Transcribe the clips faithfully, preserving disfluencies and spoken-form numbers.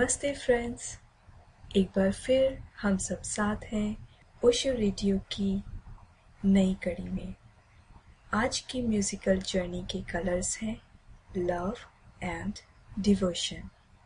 नमस्ते फ्रेंड्स। एक बार फिर हम सब साथ हैं ओशो रेडियो की नई कड़ी में। आज की म्यूजिकल जर्नी के कलर्स हैं love and devotion.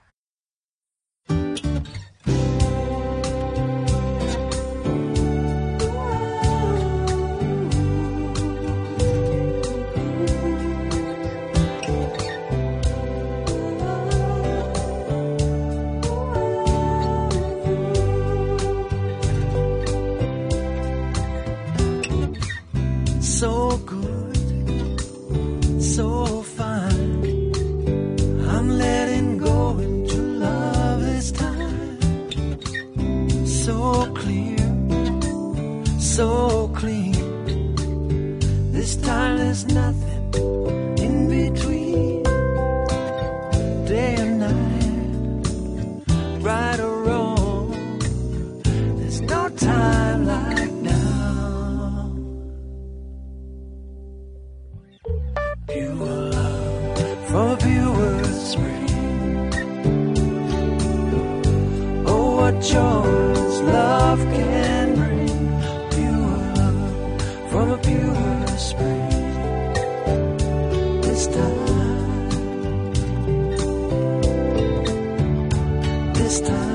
So good, so fine. I'm letting go into love this time. So clear, so clean. This time there's nothing in between. Day and night, right or wrong. There's no time like now. Pure love from a pure spring. Oh, what joys love can bring. Pure love from a pure spring. This time, this time.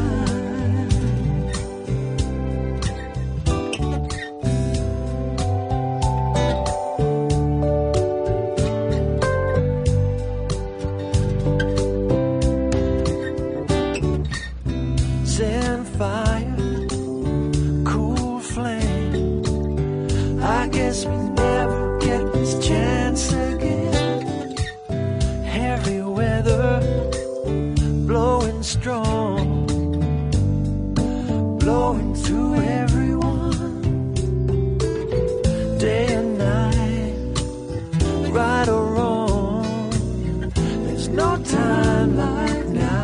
Sand fire, cool flame. I guess we never get this chance again. Heavy weather, blowing strong, blowing through everyone. Day and night, right or wrong. There's no time like now.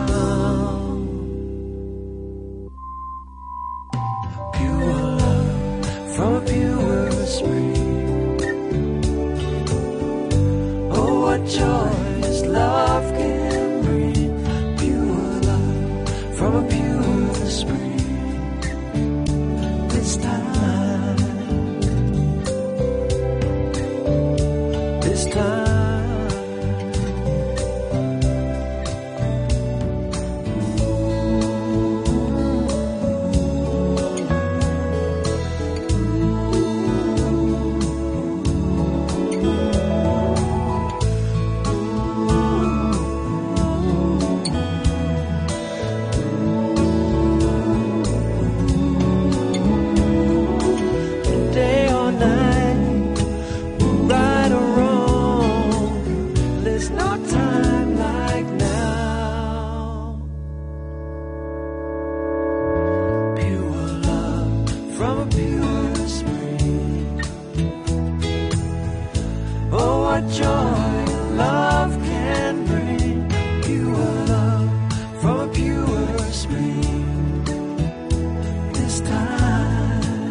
Pure love from a pure spring. Oh, what joys love can bring. Pure love from a pure spring. This time, this time. Day or night, right or wrong, there's no time like now. Pure love from a pure spring. Oh, what joy love can bring. Pure love from a pure spring. This time,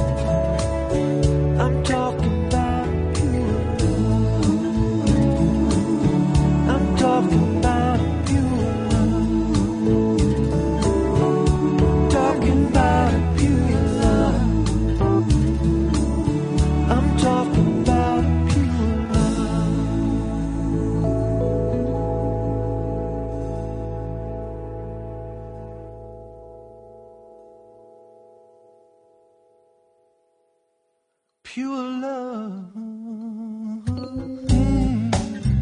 I'm talking about pure love. I'm talking about pure love. Talking about pure love. I'm talking about pure love. Pure love. Mm.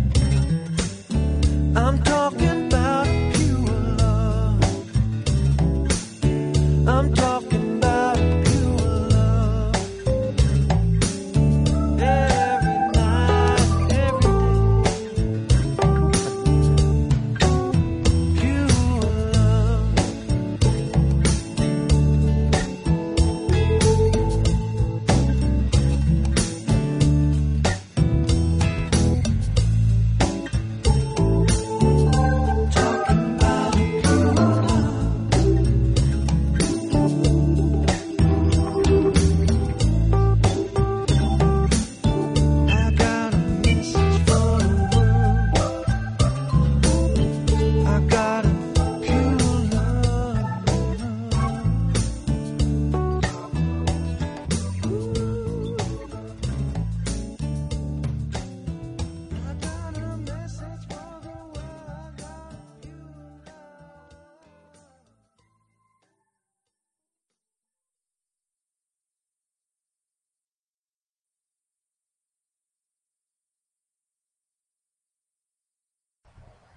I'm talking about pure love. I'm talking about pure love. Every night, every day. Pure love.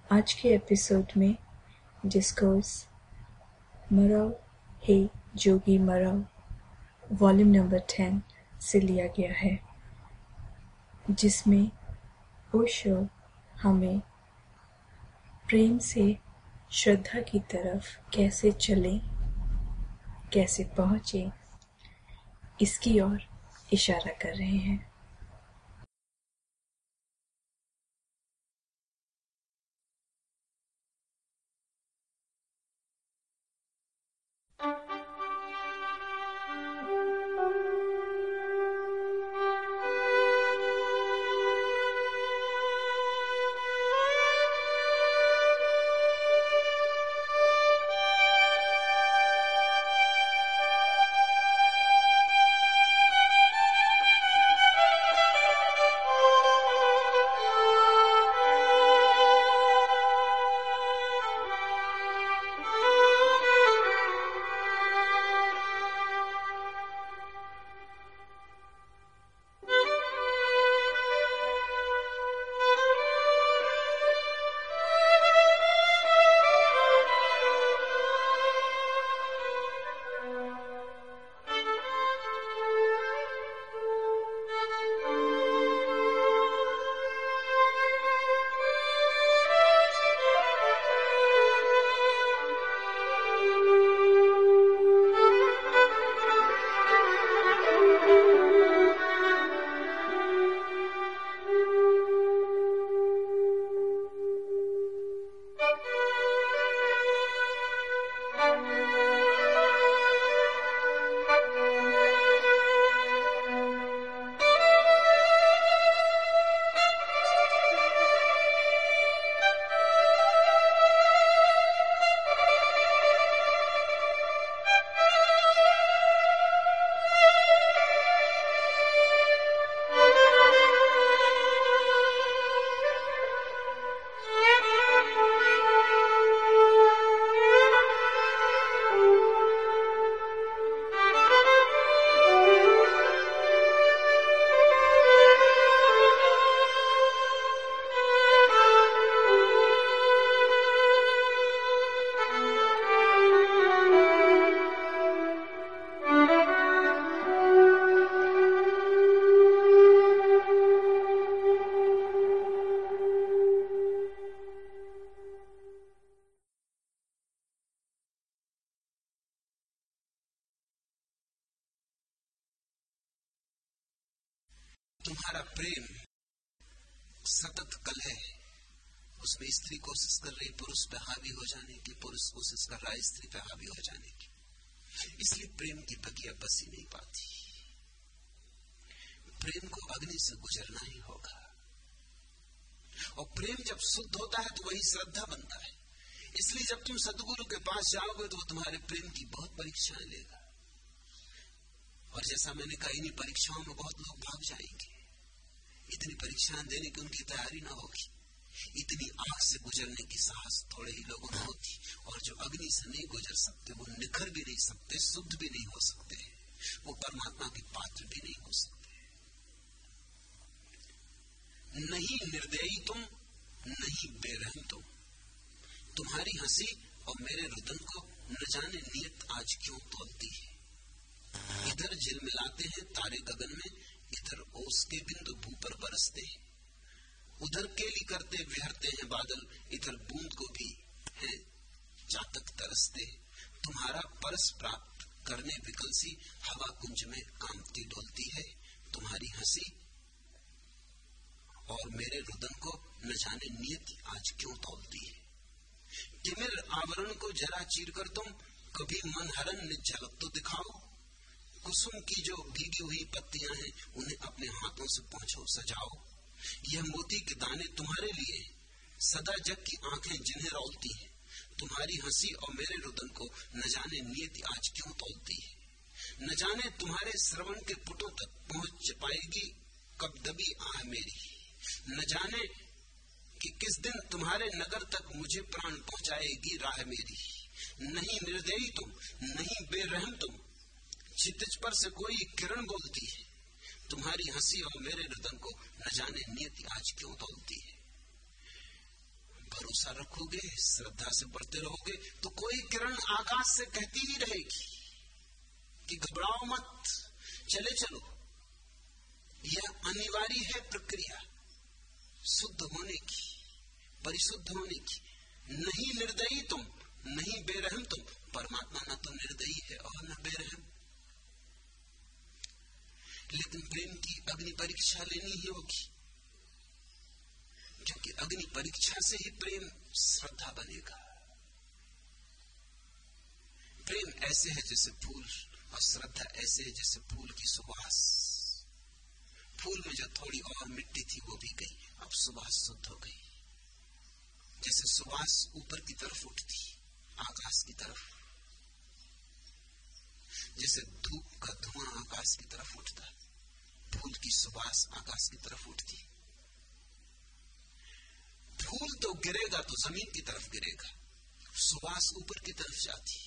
आज के episode में discourse Marava He Jogi Marava volume number ten से लिया गया है, जिसमें ओशो हमें प्रेम से श्रद्धा की तरफ कैसे चलें, कैसे पहुँचे, इसकी ओर इशारा कर रहे हैं। तुम्हारा प्रेम सतत कलह, उसमें स्त्री कोशिश कर रही पुरुष पे हावी हो जाने की, पुरुष कोशिश कर रहा है स्त्री पे हावी हो जाने की, इसलिए प्रेम की बगिया बस ही नहीं पाती। प्रेम को अग्नि से गुजरना ही होगा, और प्रेम जब शुद्ध होता है तो वही श्रद्धा बनता है। इसलिए जब तुम सदगुरु के पास जाओगे तो वो तुम्हारे प्रेम की बहुत परीक्षाएं लेगा, और जैसा मैंने कहा इन्हीं परीक्षाओं में बहुत लोग भाग जाएंगे। इतनी परीक्षाएं देने की उनकी तैयारी ना होगी, इतनी आग से गुजरने की साहस थोड़े ही लोगों में होती, और जो अग्नि से नहीं गुजर सकते वो निखर भी नहीं सकते, शुद्ध भी नहीं हो सकते, वो परमात्मा के पात्र भी नहीं हो सकते। नहीं निर्दयी तुम, नहीं बेरहम तुम, तुम्हारी हंसी और मेरे रुदन को न जाने नियत आज क्यों तोलती है। इधर झिलमिलाते हैं तारे गगन में, इधर ओस के बिंदु भू पर बरसते हैं, उधर केली करते विहरते हैं बादल, इधर बूंद को भी है चातक तरसते। तुम्हारा परस प्राप्त करने विकलसी हवा कुंज में कांपती डोलती है। तुम्हारी हंसी और मेरे रुदन को न जाने नियति आज क्यों तोलती है। तिमिर आवरण को जरा चीर कर तुम कभी मन हरन ने झलक तो दिखाओ। कुसुम की जो भीगी हुई पत्तियां हैं उन्हें अपने हाथों से पहुंचो सजाओ। यह मोती के दाने तुम्हारे लिए, सदा जग की आंखें जिन्हें रौलती हैं। तुम्हारी हंसी और मेरे रुदन को न जाने नियति आज क्यों तोलती है। न जाने तुम्हारे श्रवण के पुटों तक पहुंच पाएगी कब दबी आह मेरी। न जाने कि किस दिन तुम्हारे नगर तक मुझे प्राण पहुंचाएगी राह मेरी। नहीं निर्दयी तुम, नहीं बेरहम तुम, क्षितिज पर से कोई किरण बोलती है। तुम्हारी हंसी और मेरे रुदन को न जाने नियति आज क्यों तोलती है। भरोसा रखोगे, श्रद्धा से बढ़ते रहोगे, तो कोई किरण आकाश से कहती ही रहेगी कि घबराओ मत, चले चलो। यह अनिवार्य है प्रक्रिया शुद्ध होने की, परिशुद्ध होने की। नहीं निर्दयी तुम, नहीं बेरहम तुम। परमात्मा न तो निर्दयी है और न बेरहम, लेकिन प्रेम की अग्नि परीक्षा लेनी ही होगी, क्योंकि अग्नि परीक्षा से ही प्रेम श्रद्धा बनेगा। प्रेम ऐसे है जैसे फूल, और श्रद्धा ऐसे है जैसे फूल की सुवास। फूल में जो थोड़ी और मिट्टी थी वो भी गई, अब सुवास शुद्ध हो गई। जैसे सुवास ऊपर की तरफ उठती आकाश की तरफ, जैसे धूप का धुआं आकाश की तरफ उठता, फूल की सुवास आकाश की तरफ उठती। फूल तो गिरेगा तो जमीन की तरफ गिरेगा, सुवास ऊपर की तरफ जाती।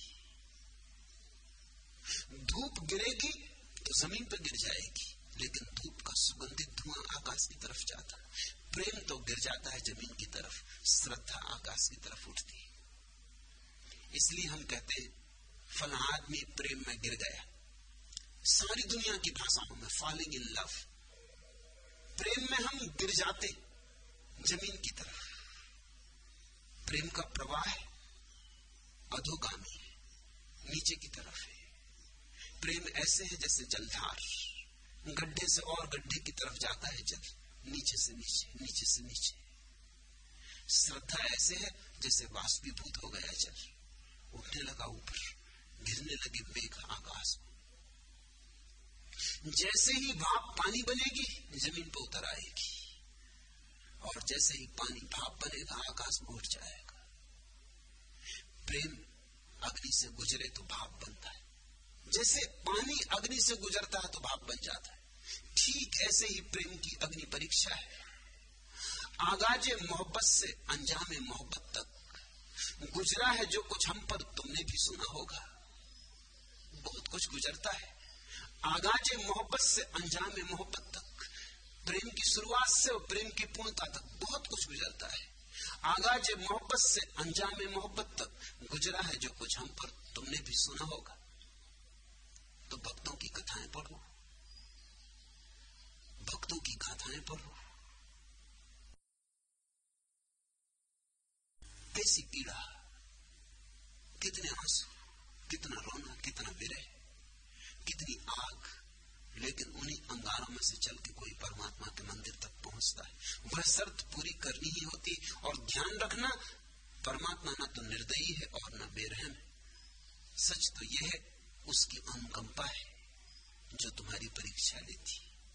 धूप गिरेगी तो जमीन पर गिर जाएगी, लेकिन धूप का सुगंधित धुआं आकाश की तरफ जाता। प्रेम तो गिर जाता है जमीन की तरफ, श्रद्धा आकाश की तरफ उठती। इसलिए हम कहते हैं फला आदमी प्रेम में गिर गया। सारी दुनिया की भाषाओं में फॉलिंग इन लव, प्रेम में हम गिर जाते जमीन की तरफ। प्रेम का प्रवाह अधोगामी है, नीचे की तरफ है। प्रेम ऐसे है जैसे जलधार, गड्ढे से और गड्ढे की तरफ जाता है जल, नीचे से नीचे, नीचे से नीचे। श्रद्धा ऐसे है जैसे वाष्पीभूत हो गया जल, उठने लगा ऊपर, गिरने लगे मेघ आकाश में। जैसे ही भाप पानी बनेगी जमीन पर उतर आएगी, और जैसे ही पानी भाप बनेगा आकाश में उठ जाएगा। प्रेम अग्नि से गुजरे तो भाप बनता है, जैसे पानी अग्नि से गुजरता है तो भाप बन जाता है। ठीक ऐसे ही प्रेम की अग्नि परीक्षा है। आगाजे मोहब्बत से अंजामे मोहब्बत तक गुजरा है जो कुछ हम पर, तुमने भी सुना होगा। बहुत कुछ गुजरता है आगाजे मोहब्बत से अंजामे मोहब्बत तक। प्रेम की शुरुआत से और प्रेम की पूर्णता तक बहुत कुछ गुजरता है। आगाजे मोहब्बत से अंजामे मोहब्बत तक गुजरा है जो कुछ हम पर, तुमने भी सुना होगा। तो भक्तों की कथाएं पढ़ो, भक्तों की गाथाएं पढ़ो। कैसी पीड़ा, कितने आंसू, कितना रोना, कितना विरह, कितनी आग, लेकिन उन्हीं अंगारों में से चल के कोई परमात्मा के मंदिर तक पहुंचता है। वह शर्त पूरी करनी ही होती। और ध्यान रखना, परमात्मा न तो निर्दयी है और न बेरहम है। सच तो यह है उसकी अनुकंपा है जो तुम्हारी परीक्षा लेती,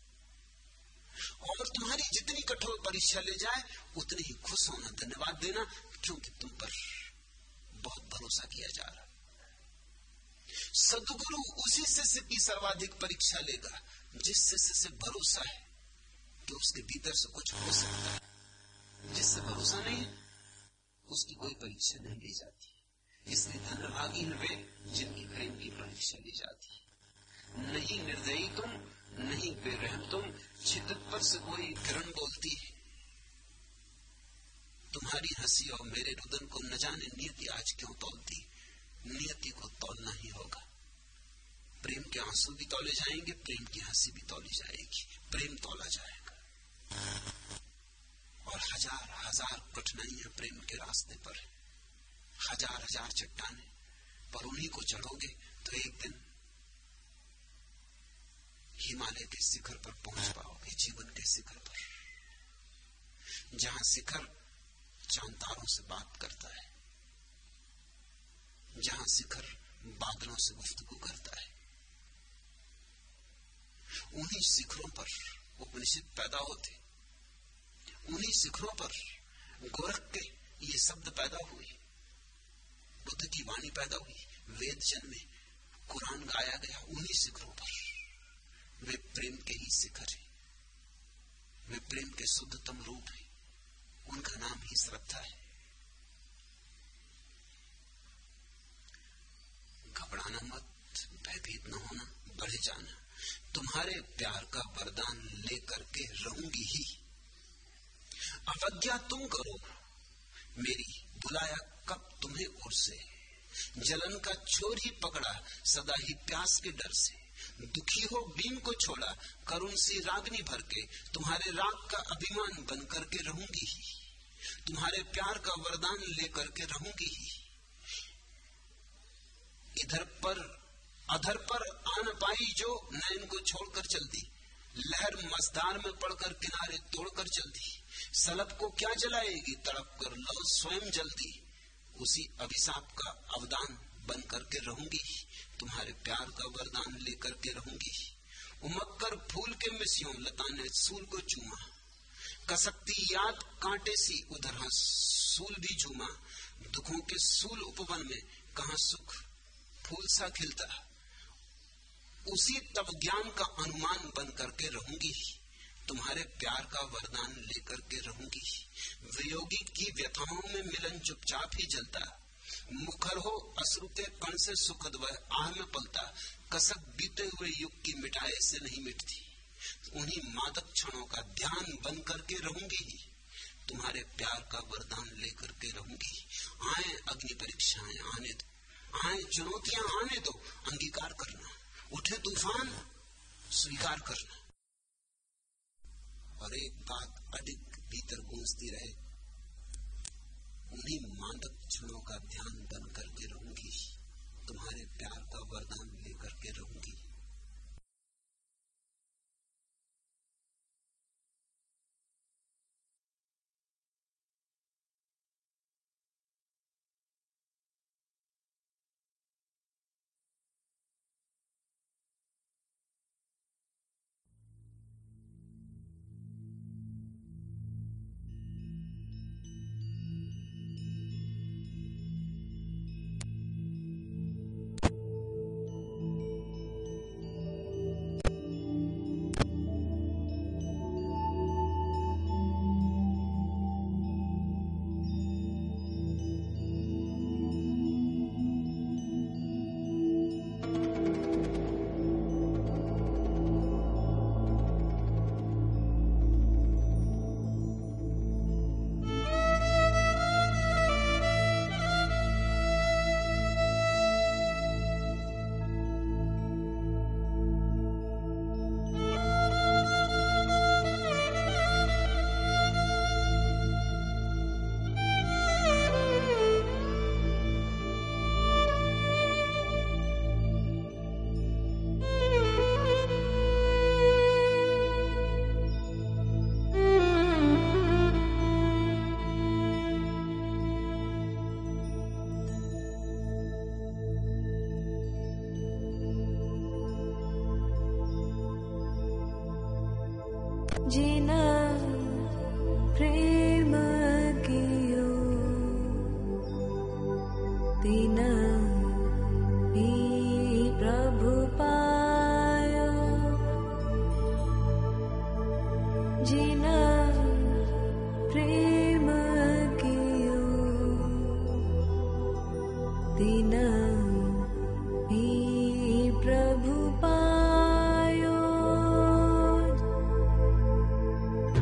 और तुम्हारी जितनी कठोर परीक्षा ले जाए उतनी ही खुश होना, धन्यवाद देना, क्योंकि तुम पर बहुत भरोसा किया जा रहा। सद्गुरु उसी शिष्य की सर्वाधिक परीक्षा लेगा जिस शिष्य से भरोसा है कि उसके भीतर से कुछ हो सकता है। जिससे भरोसा नहीं है उसकी कोई परीक्षा नहीं ली जाती। इसलिए धन्यभागी हैं वे जिनकी प्रेम की परीक्षा ली जाती। नहीं निर्दयी तुम, नहीं बेरहम तुम, शिद्दत पर से कोई किरण बोलती है। तुम्हारी हंसी और मेरे रुदन को न जाने नियति आज क्यों तौलती। नियति को तौलना ही होगा। प्रेम के आंसू भी तौले जाएंगे, प्रेम की हंसी भी तौली जाएगी, प्रेम तौला जाएगा। और हजार हजार कठिनाइयां प्रेम के रास्ते पर है, हजार हजार चट्टाने, पर उन्हीं को चढ़ोगे तो एक दिन हिमालय के शिखर पर पहुंच पाओगे, जीवन के शिखर पर, जहां शिखर चांद तारों से बात करता है, जहां शिखर बादलों से गुफ्तगू करता है। उन्हीं शिखरों पर उपनिषद पैदा होते, उन्हीं शिखरों पर गोरख के ये शब्द पैदा हुए, बुद्ध की वाणी पैदा हुई, वेद जन्मे, कुरान गाया गया उन्हीं शिखरों पर। वे प्रेम के ही शिखर हैं, वे प्रेम के शुद्धतम रूप हैं, उनका नाम ही श्रद्धा है। घबराना मत, भयभीत न होना, बढ़े जाना। तुम्हारे प्यार का वरदान लेकर के रहूंगी ही। अवज्ञा तुम करो, मेरी बुलाया कब तुम्हें उर से, जलन का छोर ही पकड़ा सदा ही प्यास के डर से। दुखी हो बीन को छोड़ा करुण सी रागनी भर के, तुम्हारे राग का अभिमान बन करके रहूंगी ही, तुम्हारे प्यार का वरदान लेकर के रहूंगी ही। इधर पर अधर पर आन पाई जो नैन को छोड़कर चल दी, लहर मझधार में पड़कर किनारे तोड़कर चल दी। सलब को क्या जलाएगी तड़प कर लो स्वयं जल्दी, उसी अभिशाप का अवदान बन करके रहूंगी, तुम्हारे प्यार का वरदान लेकर के रहूंगी। उमक कर फूल के मिसियों लता ने सूल को चूमा, कसकती याद कांटे सी उधर हंस सूल भी झूमा। दुखों के सूल उपवन में कहां सुख फूल सा खिलता, उसी तब ज्ञान का अनुमान बन करके रहूंगी, तुम्हारे प्यार का वरदान लेकर के रहूंगी। वियोगी की व्यथाओं में मिलन चुपचाप ही जलता, मुखर हो अश्रु के कण से सुखद वह आह में पलता। कसक बीते हुए युग की मिटाए से नहीं मिटती, उन्हीं मादक क्षणों का ध्यान बन करके रहूंगी, तुम्हारे प्यार का वरदान लेकर के रहूंगी। आए अग्नि परीक्षाएं आने दो, आए चुनौतियां आने दो, अंगीकार करना, उठे तूफान स्वीकार करना। और एक बात अडिग भीतर गूंजती रहे, उन्हीं मादक क्षणों का ध्यान बन करके रहूंगी, तुम्हारे प्यार का वरदान लेकर के रहूंगी। जीना प्रेम कियो दीना ही प्रभु पायो, जीना प्रेम कियो दीना ही प्रभु पायो।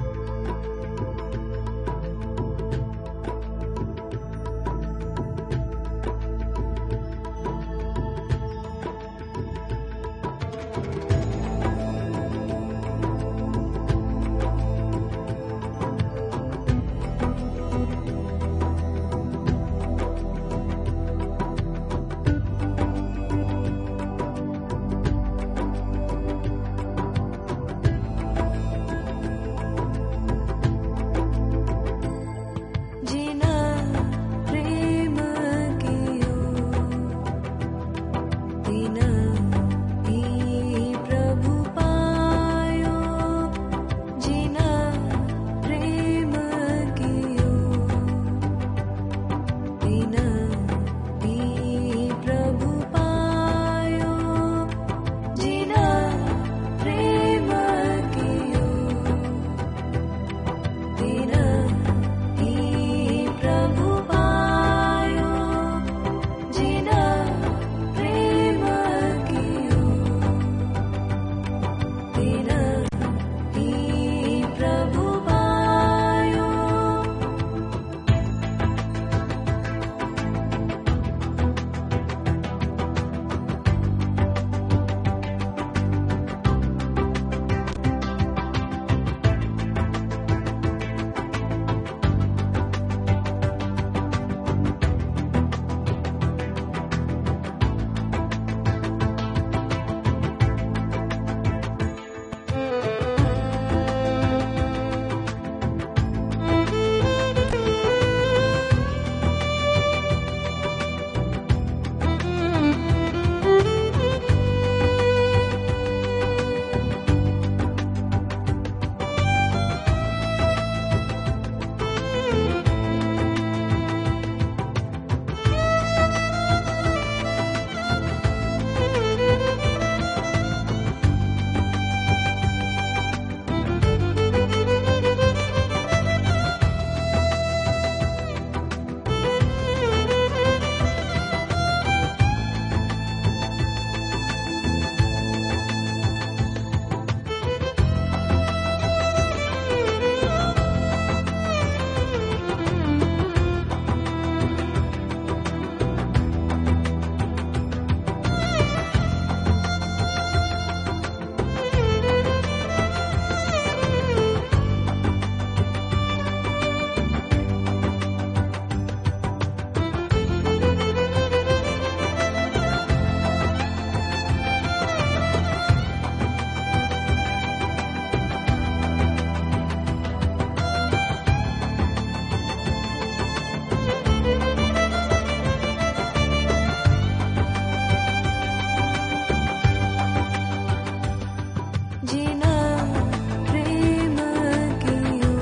जीना प्रेम कियो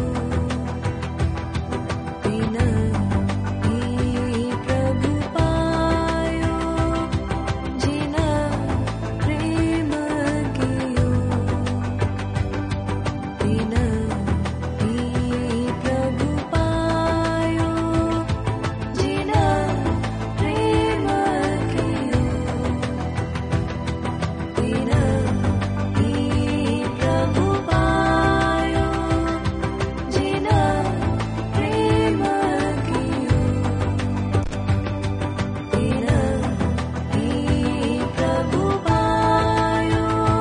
बिना ही प्रभु पायो जीना प्रेम कियो बिना ही प्रभु पायो जीना प्रेम कियो बिना ही प्रभु पायो जीना प्रेम कियो बिना ही प्रभु पायो।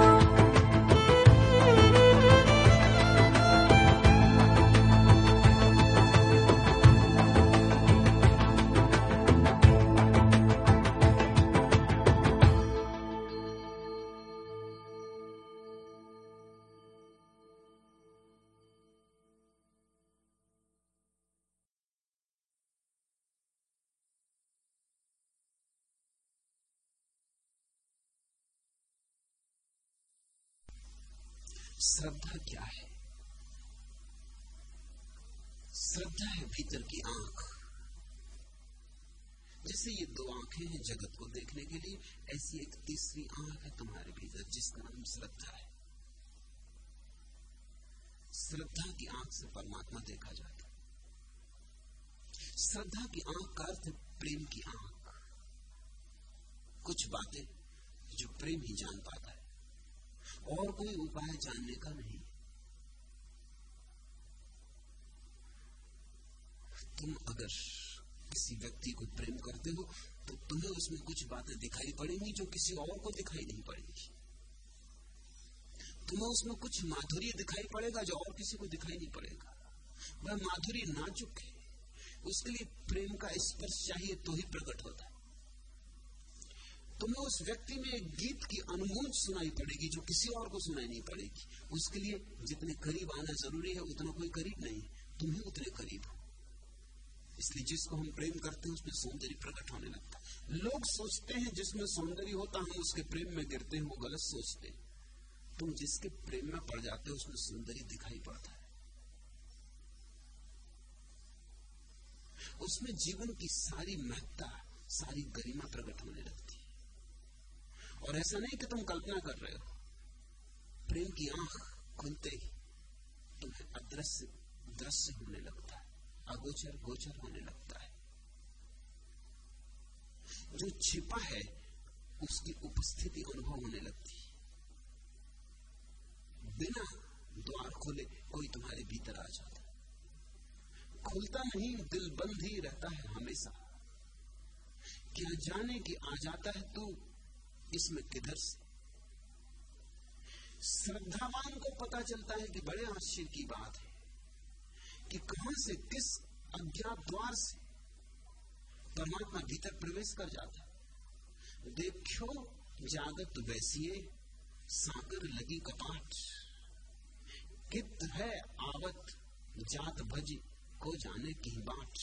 श्रद्धा क्या है? श्रद्धा है भीतर की आंख। जैसे ये दो आंखें हैं जगत को देखने के लिए, ऐसी एक तीसरी आंख है तुम्हारे भीतर जिसका नाम श्रद्धा है। श्रद्धा की आंख से परमात्मा देखा जाता है। श्रद्धा की आंख का अर्थ है प्रेम की आंख। कुछ बातें जो प्रेम ही जान पाता है, और कोई उपाय जानने का नहीं। तुम अगर किसी व्यक्ति को प्रेम करते हो तो तुम्हें उसमें कुछ बातें दिखाई पड़ेंगी जो किसी और को दिखाई नहीं पड़ेगी। तुम्हें उसमें कुछ माधुर्य दिखाई पड़ेगा जो और किसी को दिखाई नहीं पड़ेगा। वह माधुर्य नाजुक है, उसके लिए प्रेम का स्पर्श चाहिए तो ही प्रकट होता है। तुम्हें उस व्यक्ति में एक गीत की अनुभूति सुनाई पड़ेगी जो किसी और को सुनाई नहीं पड़ेगी। उसके लिए जितने करीब आना जरूरी है उतना कोई करीब नहीं, तुम ही उतने करीब हो। इसलिए जिसको हम प्रेम करते हैं उसमें सौंदर्य प्रकट होने लगता है। लोग सोचते हैं जिसमें सौंदर्य होता हम उसके प्रेम में गिरते हैं, वो गलत सोचते हैं। तुम जिसके प्रेम में पड़ जाते हो उसमें सौंदर्य दिखाई पड़ता है, उसमें जीवन की सारी महत्ता, सारी गरिमा प्रकट होने लगती है। और ऐसा नहीं कि तुम कल्पना कर रहे हो, प्रेम की आंख खुलते ही तुम्हें अदृश्य दृश्य होने लगता है, अगोचर गोचर होने लगता है। जो छिपा है उसकी उपस्थिति अनुभव होने लगती है। बिना द्वार खोले कोई तुम्हारे भीतर आ जाता है। खुलता नहीं, दिल बंद ही रहता है हमेशा। क्या जाने कि आ जाता है तू इसमें किधर से। श्रद्धावान को पता चलता है कि बड़े आश्चर्य की बात है कि कहां से, किस अज्ञात द्वार से परमात्मा भीतर प्रवेश कर जाता है। देखो जागत वैसिए साकर लगी कपाट, कित है आवत जात भज को जाने की बाट।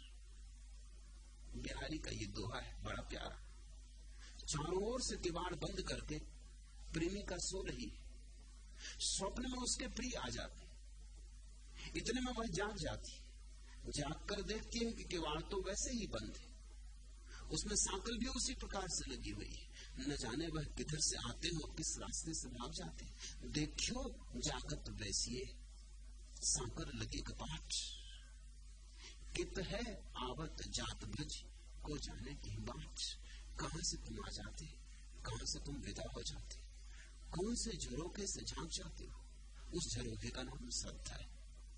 बिहारी का ये दोहा है बड़ा प्यारा। चारों ओर से किवाड़ बंद करके प्रेमिका सो रही, स्वप्न में उसके प्रिय आ जाते, इतने में वह जाग जाती। जाग कर देखती है कि किवाड़ तो वैसे ही बंद है, उसमें सांकल भी उसी प्रकार से लगी हुई है। न जाने वह किधर से आते हो, किस रास्ते से भाग जाते। देखो जागत वैसिए सांकर लगे कपाट, कित है आवत जात भज को जाने की बाट। कहां से तुम आ जाते, कहां से तुम विदा हो जाते, कौन से झरोखे से झांक जाते हो। उस झरोखे का नाम श्रद्धा है।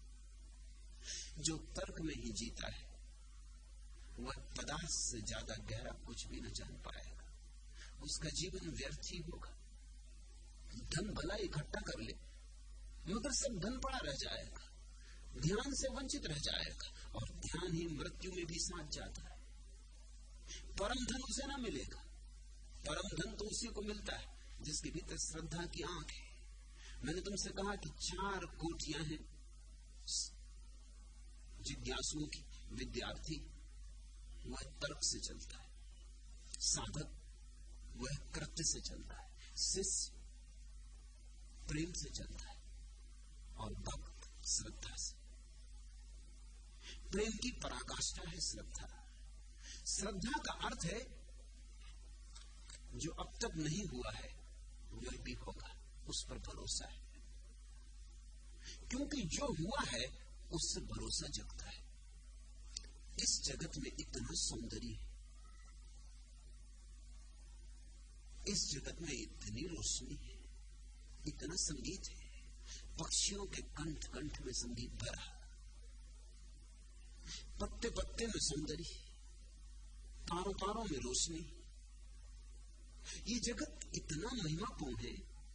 जो तर्क में ही जीता है वह पदार्थ से ज्यादा गहरा कुछ भी न जान पाएगा, उसका जीवन व्यर्थ ही होगा। धन भला इकट्ठा कर ले मगर सब धन पड़ा रह जाएगा, ध्यान से वंचित रह जाएगा, और ध्यान ही मृत्यु में भी साथ जाता है। परम धन उसे ना मिलेगा, परम धन तो उसी को मिलता है जिसके भीतर श्रद्धा की आंख है। मैंने तुमसे कहा कि चार कोटियां हैं जिज्ञासुओं की। विद्यार्थी वह तर्क से चलता है, साधक वह कृत्य से चलता है, शिष्य प्रेम से चलता है और भक्त श्रद्धा से। प्रेम की पराकाष्ठा है श्रद्धा। श्रद्धा का अर्थ है जो अब तक नहीं हुआ है वह भी होगा, उस पर भरोसा है, क्योंकि जो हुआ है उससे भरोसा जगता है। इस जगत में इतना सौंदर्य है, इस जगत में इतनी रोशनी है, इतना संगीत है, पक्षियों के कंठ कंठ में संगीत भरा, पत्ते पत्ते में सौंदर्य, तारों तारों में रोशनी। ये जगत इतना महिमापूर्ण है,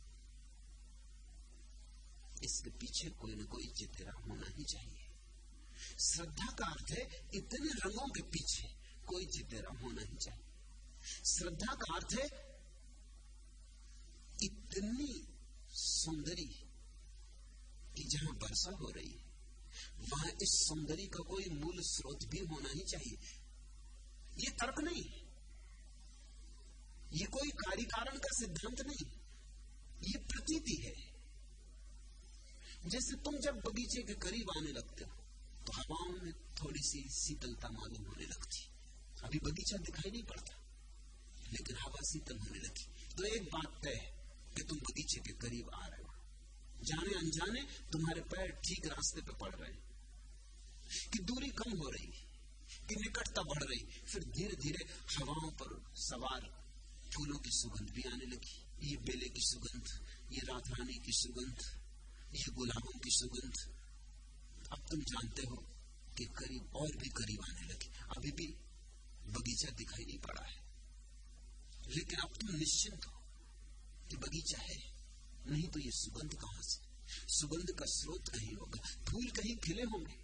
इसके पीछे कोई न कोई चितेरा होना ही चाहिए। श्रद्धा का अर्थ है इतने रंगों के पीछे कोई चितेरा होना ही चाहिए। श्रद्धा का अर्थ है इतनी सौंदर्य कि जहां वर्षा हो रही है वहां इस सौंदर्य का कोई मूल स्रोत भी होना ही चाहिए। ये तर्क नहीं, ये कोई कार्य कारण का सिद्धांत नहीं, ये प्रतीति है। जैसे तुम जब बगीचे के करीब आने लगते हो तो हवाओं में थोड़ी सी शीतलता मालूम होने लगती। अभी बगीचा दिखाई नहीं पड़ता लेकिन हवा शीतल होने लगी, तो एक बात तय है कि तुम बगीचे के करीब आ रहे हो। जाने अनजाने तुम्हारे पैर ठीक रास्ते पे पड़ रहे हैं, कि दूरी कम हो रही, कि निकटता बढ़ रही। फिर धीरे धीरे हवाओं पर सवार फूलों की सुगंध भी आने लगी। ये बेले की सुगंध, ये रात रानी की सुगंध, ये गुलाबों की सुगंध। अब तुम जानते हो कि करीब और भी करीब आने लगे। अभी भी बगीचा दिखाई नहीं पड़ा है, लेकिन अब तुम निश्चिंत हो कि बगीचा है, नहीं तो ये सुगंध कहां से? सुगंध का स्रोत कहीं होगा, फूल कहीं खिले होंगे।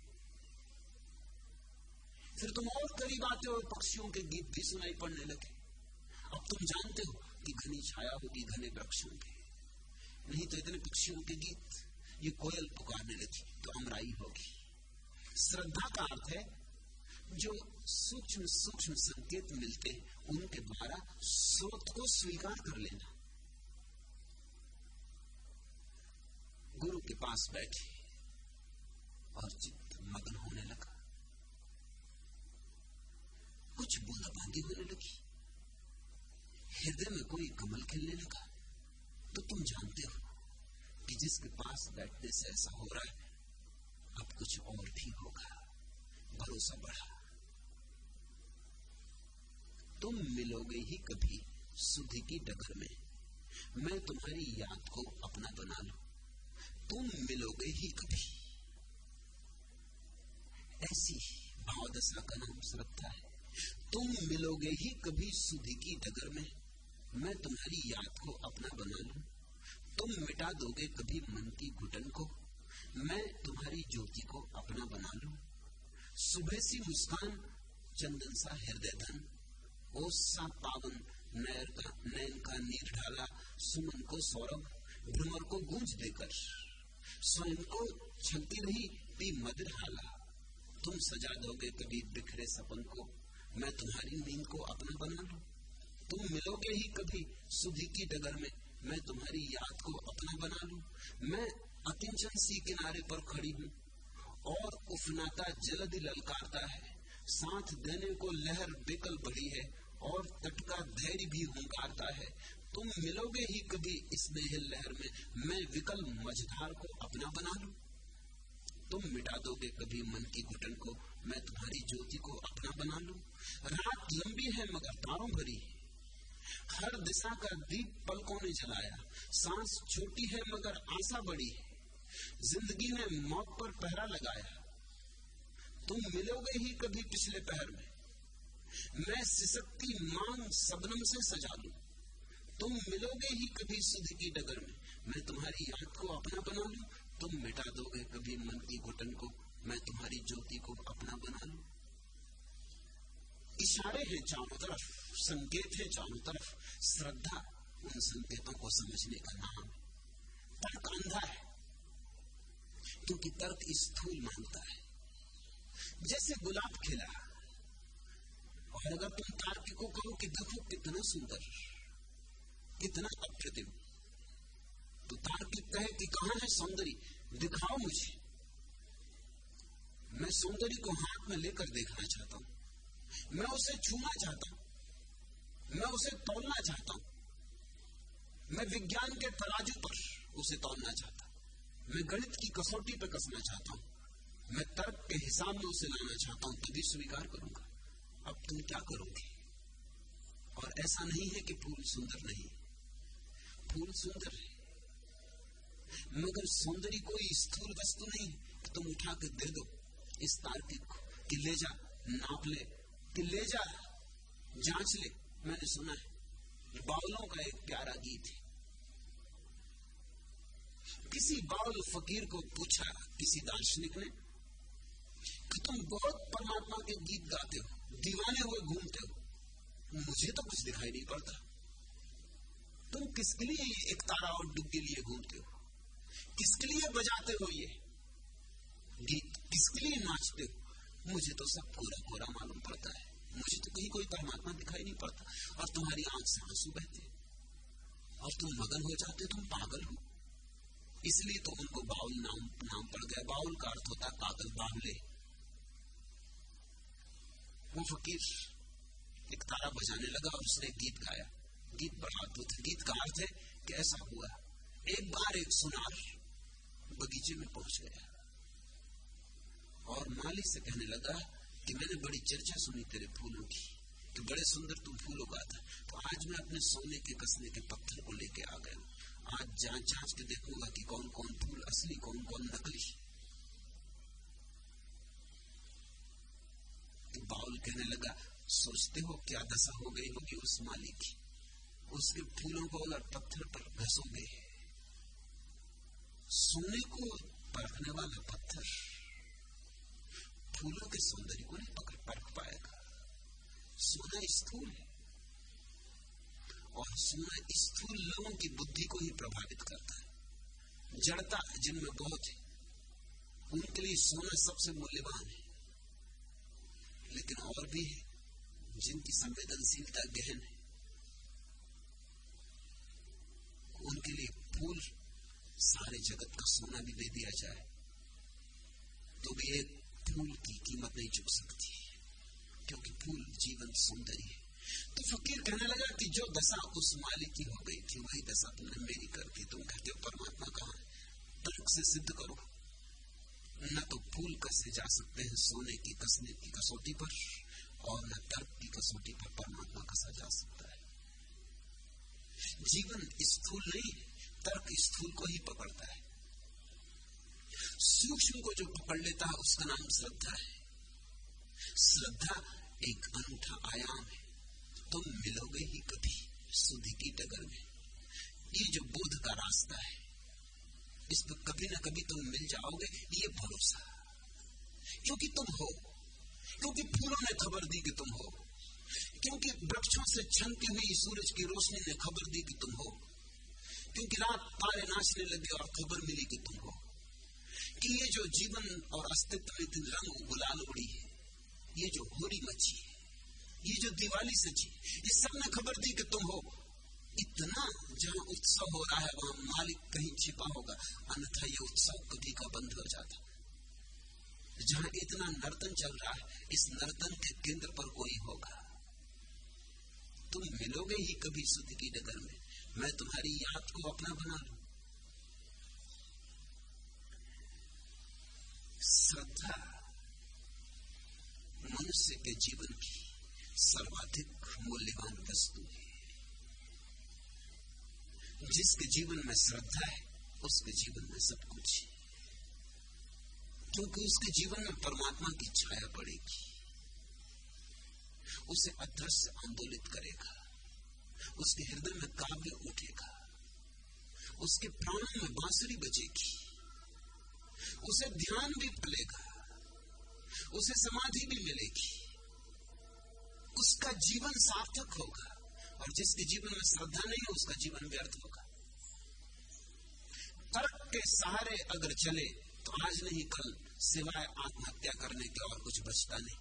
फिर तुम और करीब आते हो, पक्षियों के गीत भी सुनाई पड़ने लगे। अब तुम जानते हो कि घनी छाया होगी घने वृक्षों की, नहीं तो इतने पक्षियों के गीत। ये कोयल पुकारने लगी तो अमराई होगी। श्रद्धा का अर्थ है जो सूक्ष्म सूक्ष्म संकेत मिलते हैं उनके द्वारा स्रोत को स्वीकार कर लेना। गुरु के पास बैठे और चित्त मग्न होने लगा, कुछ बूंदाबांदी होने लगी, हृदय में कोई कमल खिलने लगा। तो तुम जानते हो कि जिसके पास बैठने से ऐसा हो रहा है अब कुछ और भी होगा। भरोसा बढ़ा। तुम मिलोगे ही कभी सुधि की डगर में, मैं तुम्हारी याद को अपना बना लूं। तुम मिलोगे ही कभी, ऐसी भावदशा का नाम श्रद्धा है। तुम मिलोगे ही कभी सुधि की डगर में, मैं तुम्हारी याद को अपना बना लूं। तुम मिटा दोगे कभी मन की घुटन को, मैं तुम्हारी ज्योति को अपना बना लूं। सुबह सी मुस्कान चंदन सा हृदय धन, ओस सा पावन नैर का नैन का नीर ढाला, सुमन को सौरभ भ्रमर को गूंज देकर, स्वयं को छलती रही पी मदिर हाला। तुम सजा दोगे कभी बिखरे सपन को, मैं तुम्हारी नींद को अपना बना लूं। तुम मिलोगे ही कभी सुधि की डगर में, मैं तुम्हारी याद को अपना बना लूं। मैं अकिंचन सी किनारे पर खड़ी हूं और उफनाता जलधि ललकारता है, साथ देने को लहर बेकल बढ़ी है और तट का धैर्य भी हुंकारता है। तुम मिलोगे ही कभी स्नेहिल लहर में, मैं विकल मझधार को अपना बना लूं। तुम मिटा दोगे कभी मन की घुटन को, मैं तुम्हारी ज्योति को अपना बना लूं। रात लंबी है मगर तारों भरी, हर दिशा का दीप पलकों ने जलाया, सांस छोटी है मगर आशा बड़ी, जिंदगी ने मौत पर पहरा लगाया। तुम मिलोगे ही कभी पिछले पहर में, मैं सिसकती मांग सबनम से सजा लूं। तुम मिलोगे ही कभी सुधि की डगर में, मैं तुम्हारी याद को अपना बना लूं। तुम मिटा दोगे कभी मन की घुटन को, मैं तुम्हारी ज्योति को अपना बना लूं। इशारे हैं चारों तरफ, संकेत है चारों तरफ। श्रद्धा उन संकेतों को समझने का नाम। तर्क अंधा है क्योंकि तर्क स्थूल मानता है। जैसे गुलाब खिला और अगर तुम तार्किक को कहो कि देखो कितना सुंदर, कितना अप्रतिम, तो तार्किक कहे कि कहां है सौंदर्य, दिखाओ मुझे, मैं सौंदर्य को हाथ में लेकर देखना चाहता हूं, मैं उसे छूना चाहता हूं, मैं उसे तौलना चाहता हूं, मैं विज्ञान के तराजू पर उसे तौलना चाहता हूं, मैं गणित की कसौटी पर कसना चाहता हूं, मैं तर्क के हिसाब में उसे लाना चाहता हूं, तभी स्वीकार करूंगा। अब तुम क्या करोगे? और ऐसा नहीं है कि फूल सुंदर नहीं, फूल सुंदर है, मगर सौंदर्य कोई स्थूल वस्तु नहीं कि तुम उठा के दे दो इस तार्किक को कि ले जा, नाप ले, कि ले जा, जांच ले। मैंने सुना है बाउलों का एक प्यारा गीत है, किसी बाउल फकीर को पूछा किसी दार्शनिक ने कि तुम बहुत परमात्मा के गीत गाते हो, दीवाने हुए घूमते हो, मुझे तो कुछ दिखाई नहीं पड़ता, तुम किसके लिए एक तारा और डुब के लिए घूमते हो, किसके लिए बजाते हो ये गीत, किसके लिए नाचते हो, मुझे तो सब कोरा कोरा मालूम पड़ता है, मुझे तो कहीं कोई परमात्मा दिखाई नहीं पड़ता। और तुम्हारी आंख से आंसू बहते और तुम मगन हो जाते, तुम पागल हो। इसलिए तो उनको बाउल नाम नाम पड़ गया। बाउल का अर्थ होता पागल, बावले। वो फकीर एक तारा बजाने लगा और उसने गीत गाया, गीत बड़ा अद्भुत है। गीत का अर्थ है कि ऐसा हुआ, एक बार एक सुनार बगीचे में पहुंच गया और माली से कहने लगा कि मैंने बड़ी चर्चा सुनी तेरे फूलों की कि बड़े सुंदर तुम फूल उगाता, तो आज मैं अपने सोने के कसने के पत्थर को लेके आ गया हूं, आज जांच जांच के देखूंगा कि कौन कौन फूल असली, कौन कौन नकली। तो बाउल कहने लगा, सोचते हो क्या दशा हो गई होगी उस माली की, उसके फूलों को अगर पत्थर पर घसोगे, सोने को परखने वाला पत्थर फूलों के सौंदर्य को नहीं पकड़ परख पाएगा। सोना स्थूल है और सोना स्थूल लोगों की बुद्धि को ही प्रभावित करता है। जड़ता जिनमें बहुत है उनके लिए सोना सबसे मूल्यवान है, लेकिन और भी है जिनकी संवेदनशीलता गहन है, उनके लिए फूल सारे जगत का सोना भी दे दिया जाए तो भी एक फूल की कीमत नहीं चुक सकती, क्योंकि फूल जीवन सौंदर्य है। तो फकीर कहने लगा कि जो दशा उस माली की हो गई थी वही दशा तुमने मेरी कर दी। तुम कहते हो परमात्मा कहाँ है, तर्क से सिद्ध करो। न तो फूल कसे जा सकते हैं सोने की कसने की कसौटी पर, और न तर्क की कसौटी पर परमात्मा कसा जा सकता है। जीवन स्थूल नहीं, तर्क स्थूल को ही पकड़ता है। सूक्ष्म को जो पकड़ लेता है उसका नाम श्रद्धा है। श्रद्धा एक अनूठा आयाम है, तुम मिलोगे ही कभी सुधि की डगर में। ये जो बोध का रास्ता है, इस पर कभी ना कभी तुम मिल जाओगे, ये भरोसा, क्योंकि तुम हो, क्योंकि फूलों ने खबर दी कि तुम हो, क्योंकि वृक्षों से छनती हुई सूरज की रोशनी ने खबर दी कि तुम हो, क्योंकि रात तारे नाचने लगे और खबर मिली कि तुम हो, कि ये जो जीवन और अस्तित्व में रंग गुलाल उड़ी है, ये जो होरी मची है, ये जो दिवाली सजी, ये सब ने खबर दी कि तुम हो। इतना जहां उत्सव हो रहा है वहां मालिक कहीं छिपा होगा, अन्यथा ये उत्सव कभी का बंद हो जाता। जहां इतना नर्तन चल रहा है, इस नर्तन के केंद्र पर कोई होगा। तुम मिलोगे ही कभी सुध की डगर में। मैं तुम्हारी याद को अपना बना लूं। श्रद्धा मनुष्य के जीवन की सर्वाधिक मूल्यवान वस्तु है। जिसके जीवन में श्रद्धा है उसके जीवन में सब कुछ है, क्योंकि उसके जीवन में परमात्मा की छाया पड़ेगी, उसे अदृश्य आंदोलित करेगा, उसके हृदय में काव्य उठेगा, उसके प्राणों में बांसुरी बजेगी, उसे ध्यान भी फलेगा, उसे समाधि भी मिलेगी, उसका जीवन सार्थक होगा। और जिसके जीवन में श्रद्धा नहीं है उसका जीवन व्यर्थ होगा। तर्क के सहारे अगर चले तो आज नहीं कल सिवाय आत्महत्या करने के और कुछ बचता नहीं।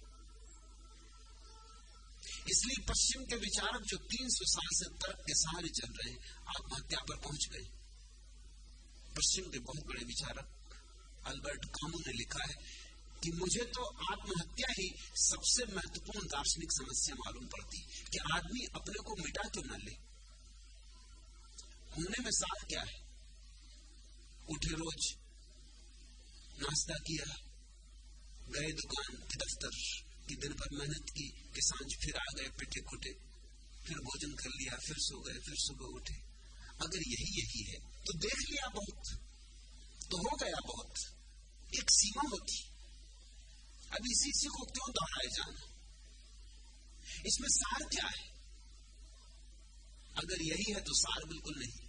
इसलिए पश्चिम के विचारक जो तीन सौ साल से तर्क के सहारे चल रहे हैं आत्महत्या पर पहुंच गए। पश्चिम के बहुत बड़े विचारक अल्बर्ट कामू ने लिखा है कि मुझे तो आत्महत्या ही सबसे महत्वपूर्ण दार्शनिक समस्या मालूम पड़ती कि आदमी अपने को मिटा क्यों न ले। होने में साथ क्या है? उठे रोज, नाश्ता किया, गए दुकान के दफ्तर की, दिन भर मेहनत की कि सांझ फिर आ गए पिटे कुटे, फिर भोजन कर लिया, फिर सो गए, फिर सुबह उठे। अगर यही यही है तो देख लिया बहुत, तो हो गया बहुत। एक सीमा होती, अब इसी इसी को क्यों दोहराए जाना? इसमें सार क्या है? अगर यही है तो सार बिल्कुल नहीं।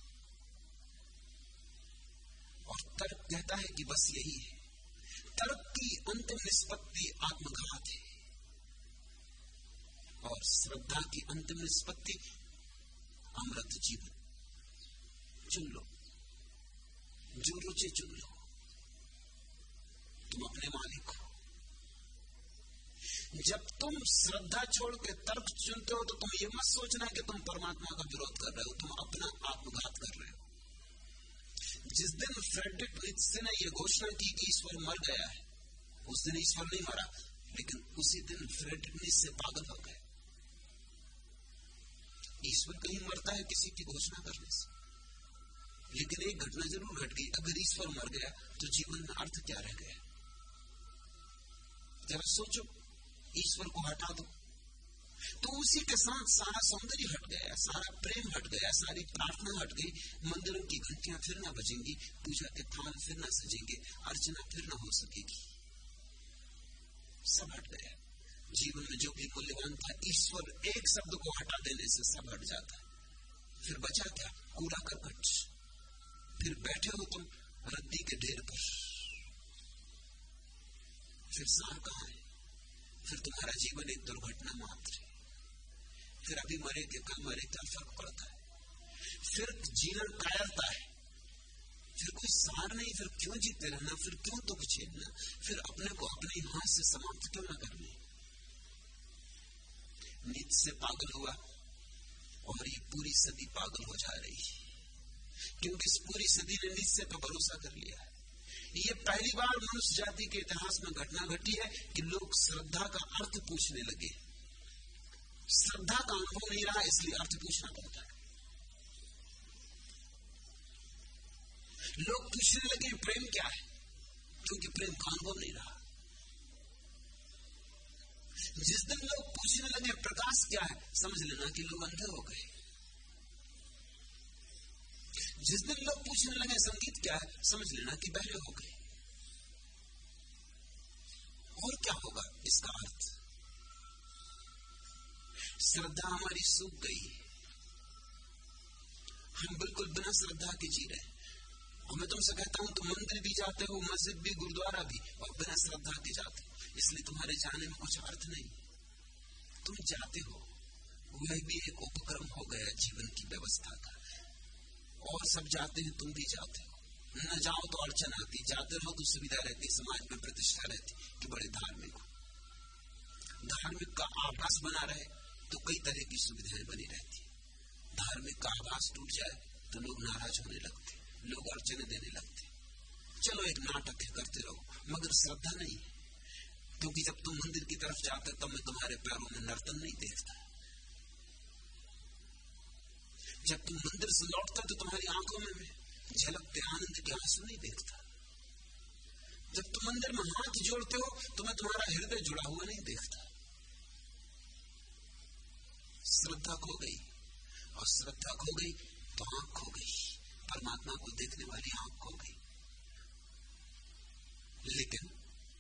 और तर्क कहता है कि बस यही है। तर्क की अंतिम निष्पत्ति आत्मघात है और श्रद्धा की अंतिम निष्पत्ति अमृत जीवन। चुन लो, जो रुचि चुन लो, तुम अपने मालिक हो। जब तुम श्रद्धा छोड़ के तर्क चुनते हो तो तुम ये मत सोचना कि तुम परमात्मा का विरोध कर रहे हो, तुम अपना आत्मघात कर रहे हो। जिस दिन फ्रेडरिक नीत्शे ने यह घोषणा की कि ईश्वर मर गया है, उस दिन ईश्वर नहीं मरा, लेकिन उसी दिन फ्रेडरिक नीत्शे पागल हो गए। ईश्वर कहीं मरता है किसी की घोषणा करने से, लेकिन एक घटना जरूर घट गई। अगर ईश्वर मर गया तो जीवन में अर्थ क्या रह गया? जरा सोचो, ईश्वर को हटा दो तो उसी के साथ सारा सौंदर्य हट गया, सारा प्रेम हट गया, सारी प्रार्थना हट गई। मंदिरों की घंटियां फिर ना बजेंगी, पूजा के थाल फिर ना सजेंगे, अर्चना फिर ना हो सकेगी, सब हट गया। जीवन में जो भी मूल्यवान था, ईश्वर एक शब्द को हटा देने से सब हट जाता। फिर बचा क्या? कूड़ा करकट। फिर बैठे हो तुम रद्दी के ढेर पर। फिर सार कहां है? फिर तुम्हारा जीवन एक दुर्घटना मात्र है। फिर अभी मरे के कल मरे क्या फर्क पड़ता है? फिर जीना कायरता है, फिर कोई सार नहीं। फिर क्यों जीते रहना? फिर क्यों दुख झेलना? फिर अपने को अपने हाथ से समाप्त क्यों ना करना? नींद से पागल हुआ और ये पूरी सदी पागल हो जा रही है, क्योंकि इस पूरी सदी ने नींद से पर भरोसा कर लिया है। ये पहली बार मनुष्य जाति के इतिहास में घटना घटी है कि लोग श्रद्धा का अर्थ पूछने लगे। श्रद्धा का अनुभव नहीं रहा, इसलिए अर्थ पूछना पड़ता है। लोग पूछने लगे प्रेम क्या है, क्योंकि प्रेम का अनुभव नहीं रहा। जिस दिन लोग पूछने लगे प्रकाश क्या है, समझ लेना कि लोग अंधे हो गए। जिस दिन लोग पूछने लगे संगीत क्या है, समझ लेना कि बहरे हो गए। और क्या होगा इसका अर्थ? श्रद्धा हमारी सूख गई, हम बिल्कुल बिना श्रद्धा के जी रहे। और मैं तुमसे कहता हूं, तुम मंदिर भी जाते हो, मस्जिद भी, गुरुद्वारा भी, और बिना श्रद्धा के जाते हो, इसलिए तुम्हारे जाने में कुछ अर्थ नहीं। तुम जाते हो, वह भी एक उपक्रम हो गया जीवन की व्यवस्था का। और सब जाते हैं, तुम भी जाते हो। न जाओ तो अड़चन आती, जाते रहो तो सुविधा रहती, समाज में प्रतिष्ठा रहती कि बड़े धार्मिक हो। धार्मिक का आभास बना रहे तो कई तरह की सुविधाएं बनी रहती। धार्मिक का आभास टूट जाए तो लोग नाराज होने लगते, लोग अड़चने देने लगते। चलो एक नाटक है, करते रहो, मगर श्रद्धा नहीं। क्योंकि जब तुम मंदिर की तरफ जाते तब मैं तुम्हारे पैरों में नर्तन नहीं देखता। जब तुम मंदिर से लौटते तो तुम्हारी आंखों में झलकते आनंद के आंसू नहीं देखता। जब तुम मंदिर में हाथ जोड़ते हो तो मैं तुम्हारा हृदय जुड़ा हुआ नहीं देखता। श्रद्धा खो गई, और श्रद्धा खो गई तो आंख खो गई, परमात्मा को देखने वाली आंख खो गई। लेकिन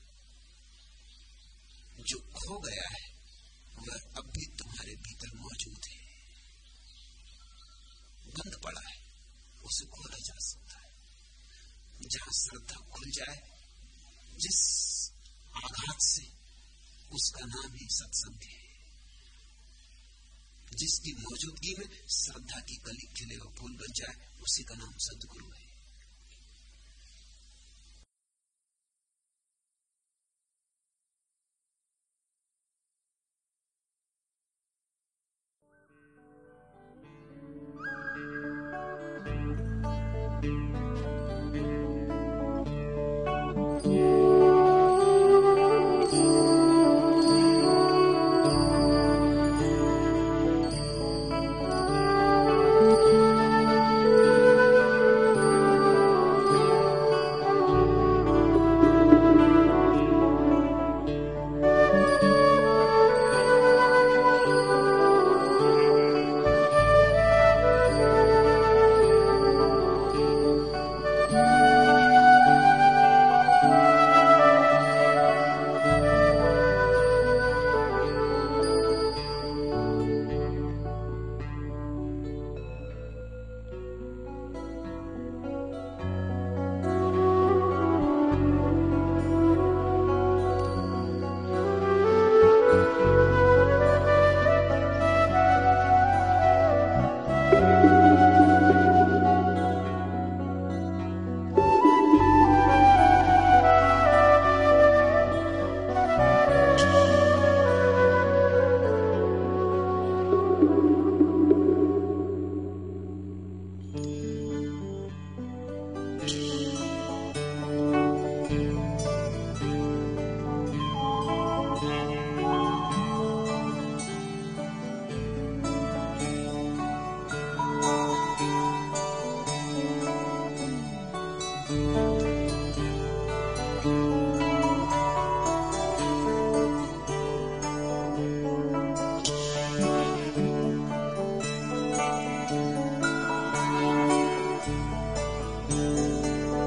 जो खो गया है वह अब भी तुम्हारे भीतर मौजूद है, बंद पड़ा है, उसे खोला जा सकता है। जहां श्रद्धा खुल जाए, जिस आघात से, उसका नाम ही सत्संग है। जिसकी मौजूदगी में श्रद्धा की कली खिले और फूल बन जाए, उसी का नाम सद्गुरु है।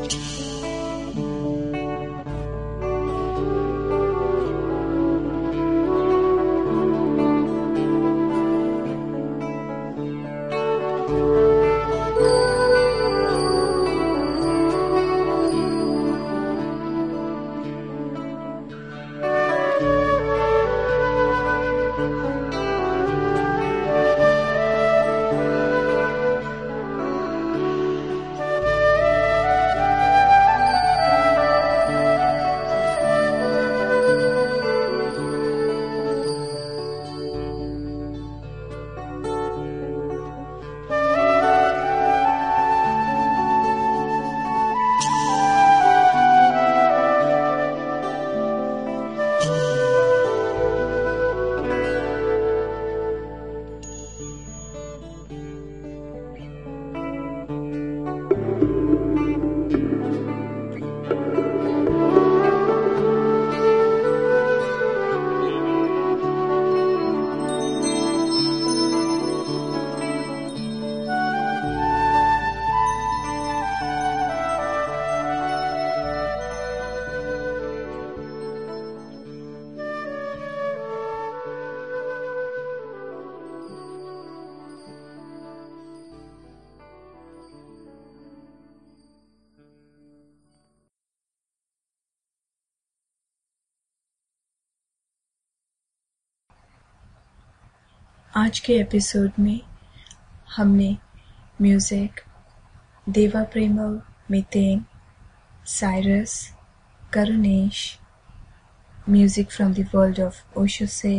आज के एपिसोड में हमने music Deva Premal, Miten, Cyrus, Karunesh, music from the world of Osho से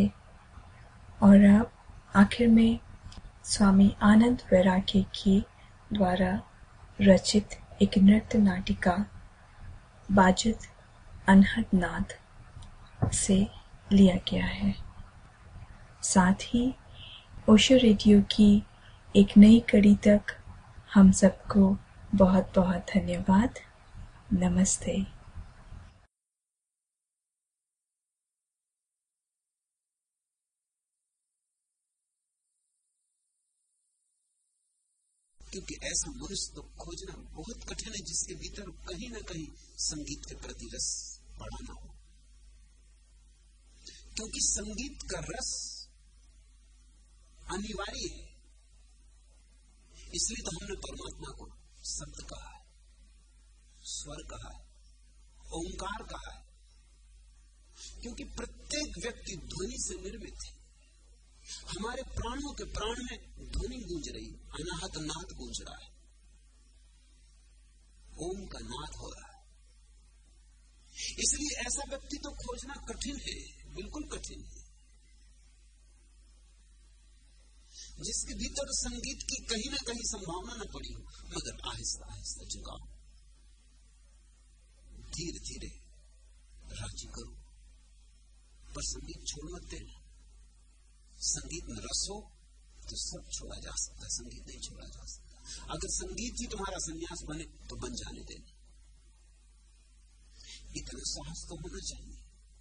और अब आखिर में स्वामी आनंद वैराग्य के द्वारा रचित एक नृत्य नाटिका बाजित अनहद नाद से लिया गया है। साथ ही ओशो रेडियो की एक नई कड़ी तक हम सबको बहुत बहुत धन्यवाद। नमस्ते। क्योंकि ऐसा मनुष्य तो खोजना बहुत कठिन है जिसके भीतर कहीं ना कहीं संगीत के प्रति रस पड़ा ना हो, क्योंकि संगीत का रस अनिवार्य है। इसलिए तो हमने परमात्मा को शब्द कहा है, स्वर कहा है, ओंकार कहा है, क्योंकि प्रत्येक व्यक्ति ध्वनि से निर्मित है। हमारे प्राणों के प्राण में ध्वनि गूंज रही, अनाहत नाद गूंज रहा है, ओम का नाद हो रहा है। इसलिए ऐसा व्यक्ति तो खोजना कठिन है, बिल्कुल कठिन है, जिसके भीतर संगीत की कहीं ना कहीं संभावना न पड़ी हो। मगर आहिस्ता आहिस्ता जगाओ, धीरे धीरे राजी करो, पर संगीत छोड़ मत देना। संगीत में रस हो तो सब छोड़ा जा सकता है, संगीत नहीं छोड़ा जा सकता। अगर संगीत ही तुम्हारा संन्यास बने तो बन जाने देना। इतना साहस तो होना चाहिए,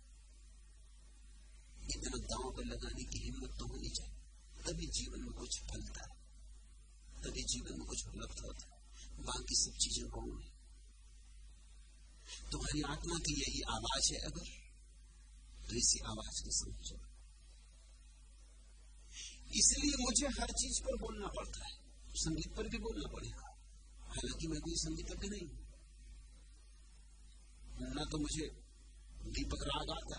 इतना दांव पर लगाने की हिम्मत तो होनी चाहिए, तभी जीवन में कुछ फलता है, तभी जीवन में कुछ उपलब्ध होता है। बाकी सब चीजें कौन है? तुम्हारी आत्मा की यही आवाज है, अगर तो इसी आवाज के समझो। इसलिए मुझे हर चीज पर बोलना पड़ता है, संगीत पर भी बोलना पड़ेगा। हालांकि मैं कोई संगीतज्ञ नहीं हूं, न तो मुझे दीपक राग आता,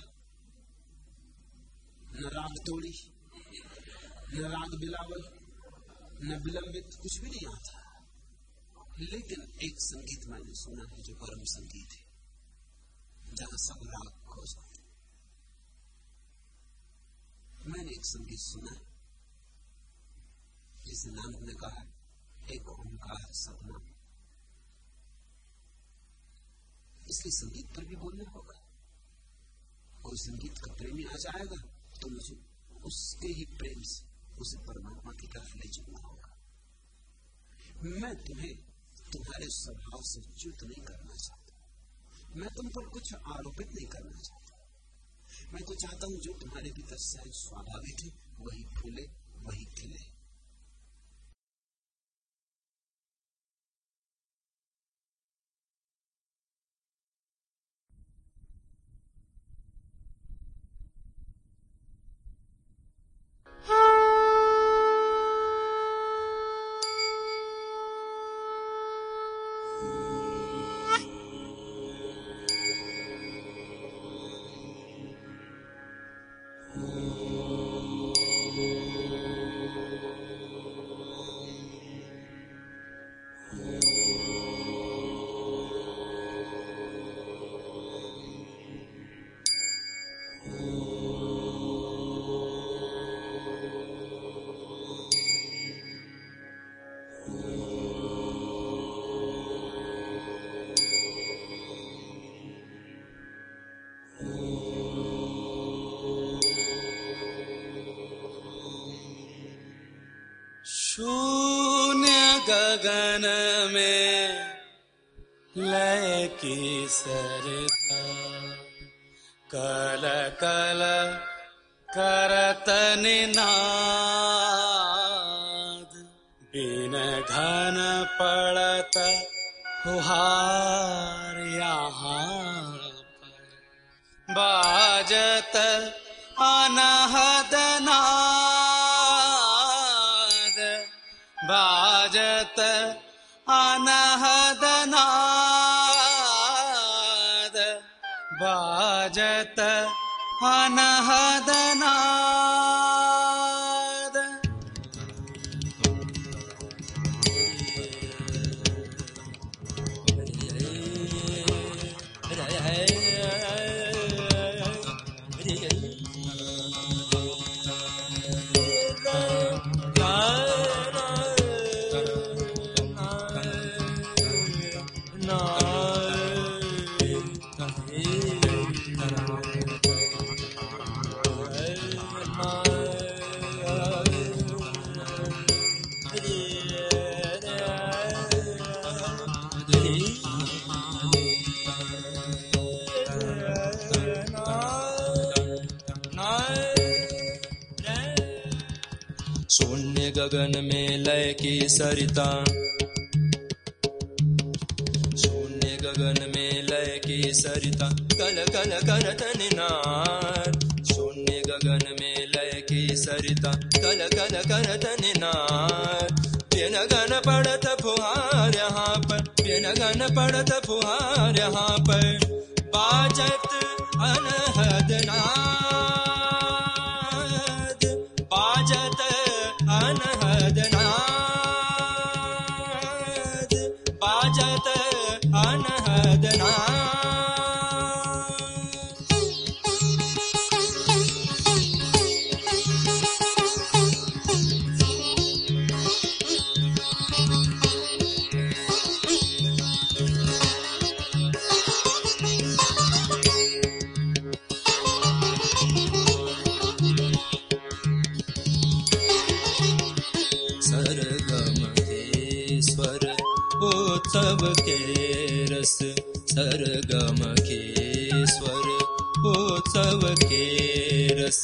न राग तोड़ी, न राग बिलावल, न विलंबित, कुछ भी नहीं आता। लेकिन एक संगीत मैंने सुना है जो परम संगीत है, जहां सब राग खो जाते। मैंने एक संगीत सुना है जिसे नानक ने कहा एक ओंकार सपना। इसलिए संगीत पर भी बोलना होगा। कोई संगीत का प्रेमी आ जाएगा तो मुझे उसके ही प्रेम से उसे परमात्मा की तरफ ले जाना होगा। मैं तुम्हें तुम्हारे स्वभाव से च्युत नहीं करना चाहता, मैं तुम पर कुछ आरोपित नहीं करना चाहता। मैं तो चाहता हूं जो तुम्हारे भीतर सहज स्वाभाविक है वही फूले, वही खिले। गगन में लय की सरता कल कल करत निनाद बिन घन पड़त फुहार यहाँ पर बाजत अनहद नाद बाजत अनहद नाद बाजत अनहद नाद शून्य गगन में लय की सरिता शून्य गगन में लय की सरिता कल कल करत निनाद शून्य गगन में लय की सरिता कल कल करत निनाद बिन गन पड़त फुहार यहाँ पर बिन गन पड़त फुहार यहाँ पर बाजत अनहद नाद बाजत अनहद नाद बाजत अनहद नाद उत्सव के रस सरगम के स्वर उत्सव के रस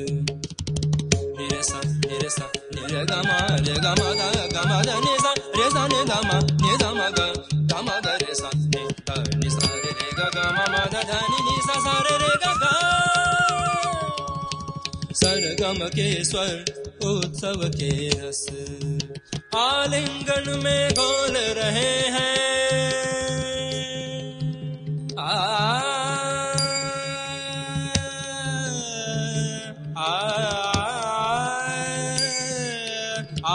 निरसा निरसा निरगमा निरगमा गा गमा दा निसा रेसा निगमा निगमा गा गमा गा रेसा नि ता निसा रे रे गा गमा मा दा धा नि निसा सा रे रे गा गा सरगम के स्वर उत्सव के रस आलिंगन में घोल रहे हैं आ आ आ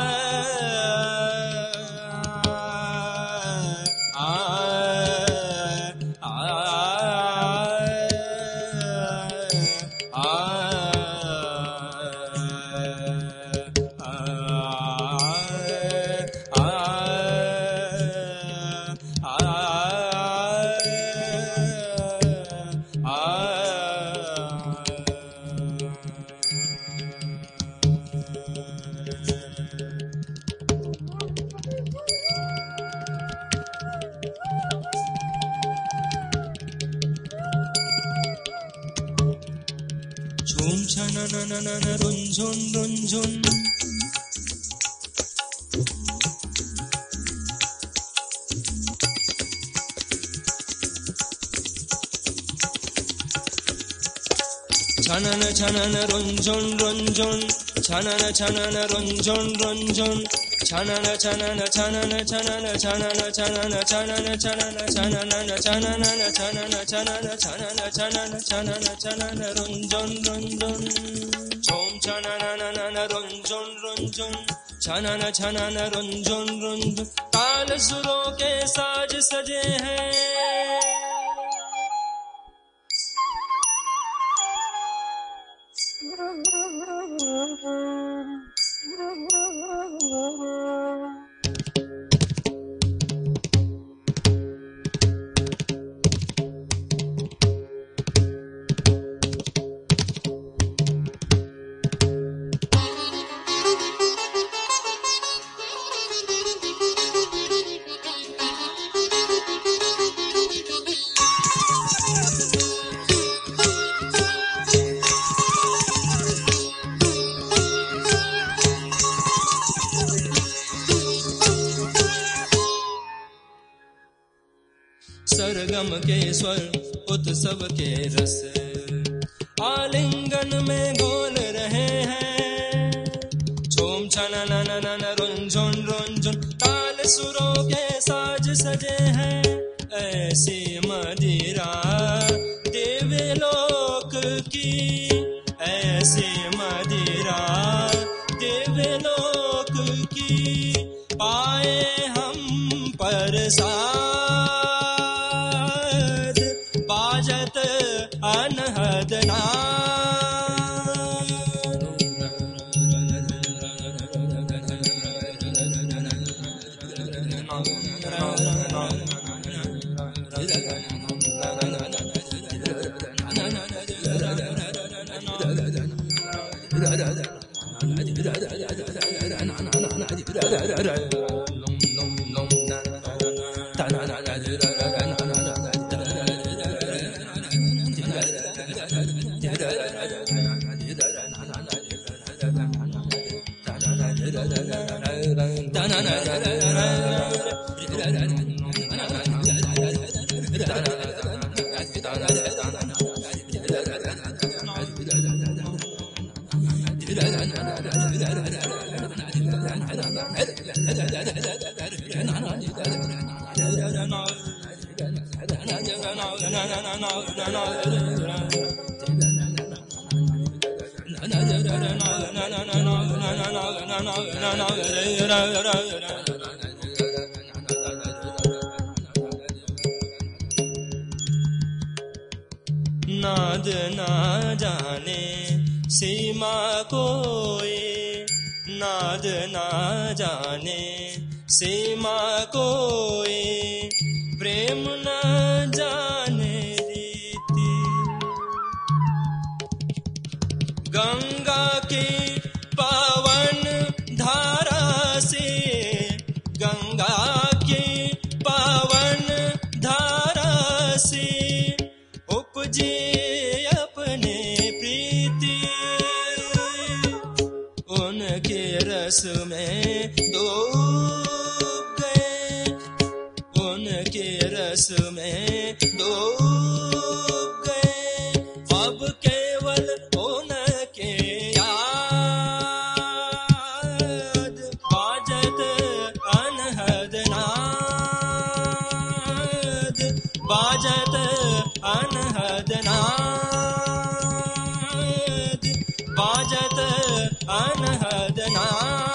झूम छना ना ना ना ना रुंझुन रुंझुन छनन छनन रुंझुन रुंझुन छनन छनन रुंझुन रुंझुन छनन छनन छनन छनन छनन छनन छनन छनन छनन छनन छनन छनन छनन छनन छनन छनन रुंझुन रुंझुन झूम छनन नन रुंझुन रुंझुन छनन छनन रुंझुन रुंझुन ताल सुरों के साज सजे हैं सरगम के स्वर उत्सव के रस आलिंगन में घोल रहे हैं। झूम छननननन रुंझुन रुंझुन ताल सुरों के साज सजे हैं। ऐसी मदिरा देवलोक की, ऐसी मदिरा देवलोक की, पाए हम परसाद बाजत अनहद नाद ना जाने सीमा कोई, नाद ना जाने सीमा कोई, प्रेम न जाने रीति। गंगा की पावन धारा से, गंगा की पावन धारा से उपजे अपने प्रीति। उनके रस में डूब गए, उनके रस में डूब गए, अब केवल उनके याद बाजत अनहद नाद, बाजत अनहद नाद, बाजत अनहद नाद।